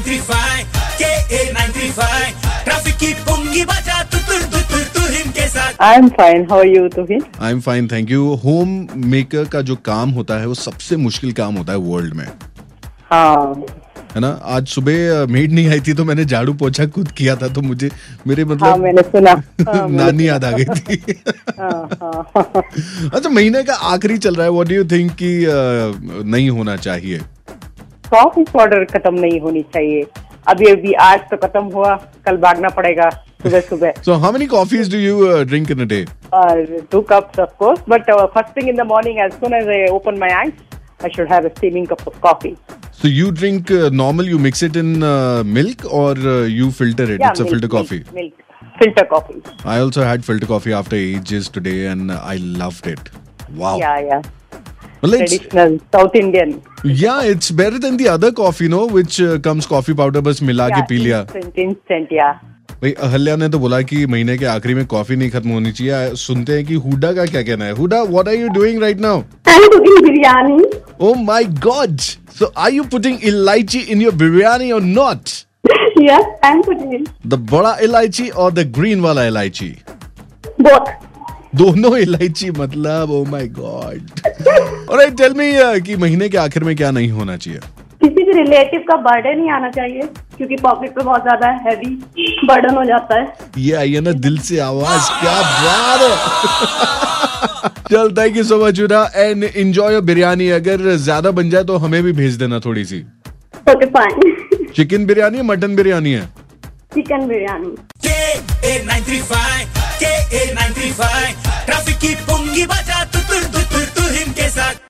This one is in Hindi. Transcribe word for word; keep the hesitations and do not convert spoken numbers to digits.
Three five K A nine three five traffic की पुंगी बजा तू तुर तू तुर तुहिन के साथ। I am fine, how are you Tuhin? I am fine, thank you. Homemaker का जो काम होता है वो सबसे मुश्किल काम होता है वर्ल्ड में, हाँ है ना। आज सुबह मेड नहीं आई थी तो मैंने झाड़ू पोछा खुद किया था, तो मुझे मेरे मतलब हाँ, मैंने सुना हाँ, नानी याद आ गई थी। हाँ, हाँ। अच्छा, महीने का आखिरी चल रहा है, व्हाट डू यू थिंक कि uh, नहीं होना चाहिए? कॉफी पाउडर खत्म नहीं होनी चाहिए। अभी अभी आज तो खत्म हुआ, कल भागना पड़ेगा सुबह सुबह। So how many coffees do you uh, drink in a day? Uh, two cups of course, but uh, first thing in the morning, as soon as I open my eyes, I should have a steaming cup of coffee. So you drink uh, normal, you mix it in uh, milk or uh, you filter it? Yeah, It's a milk, filter coffee. Milk, milk, filter coffee. I also had filter coffee after ages today and I loved it. Wow. Yeah, yeah. Well, it's, Traditional South Indian. yeah, it's better than the other coffee, no, which uh, comes coffee powder बस मिला के पी लिया। Instant, instant, yeah. भाई अहल्या ने तो बोला कि महीने के आखिरी में कॉफी नहीं खत्म होनी चाहिए। सुनते हैं कि हुडा का क्या कहना है। Huda, what are you doing right now? I'm cooking biryani. Oh my God! So are you putting elaichi in your biryani or not? Yes, I'm putting in The बड़ा इलायची और the green वाला इलायची? both. दोनों इलायची मतलब oh my God! Alright, tell me uh, कि महीने के आखिर में क्या नहीं होना चाहिए? किसी भी रिलेटिव का बर्थडे नहीं आना चाहिए क्योंकि पॉकेट पे बहुत ज्यादा हैवी बर्डन हो जाता है। ये आई है ना दिल से आवाज, क्या बात है। चल, thank you so much Yuda and enjoy your biryani. अगर ज्यादा बन जाए तो हमें भी भेज देना थोड़ी सी। Okay fine. चिकन बिरयानी है, मटन बिरयानी है? Chicken biryani. K A nine three five K A nine three five traffic की पुंगी बजा तू तुर तू तुर तुहिन के साथ।